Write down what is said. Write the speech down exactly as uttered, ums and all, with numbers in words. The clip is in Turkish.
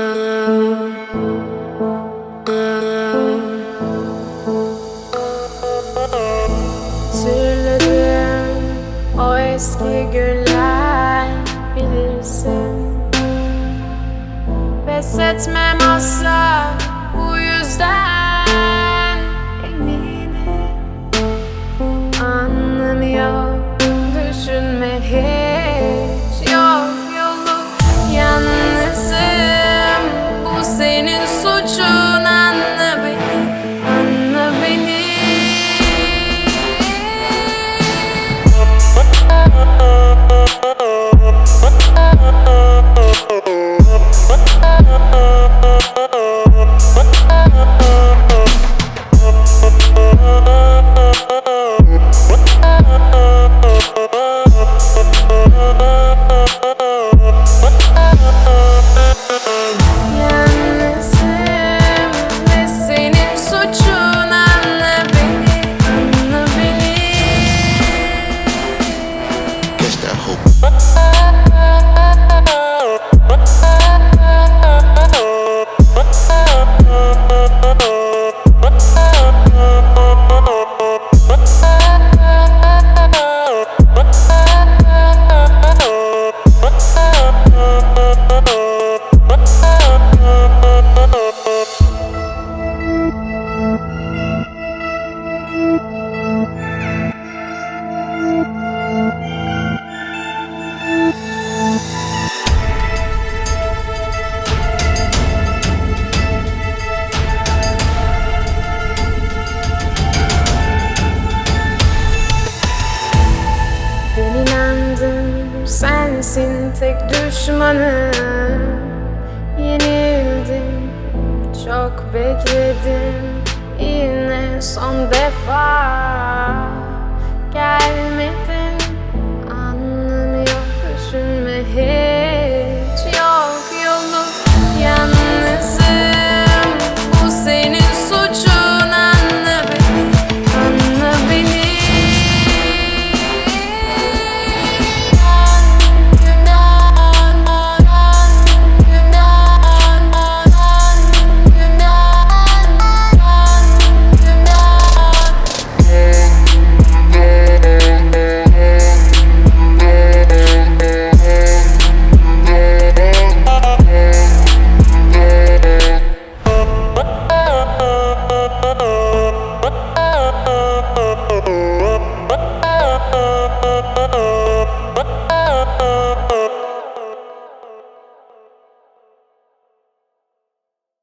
Hatırladım o eski günler, bilirsin. Pes etmem asla bu yüzden, eminim. Anlamıyor, düşünme hiç, yok yolu. Yalnızım, bu senin suçun, anla beni, anla beni. Ben inandım, sensin tek düşmanım. Yenildim, çok bekledim, yine son defa.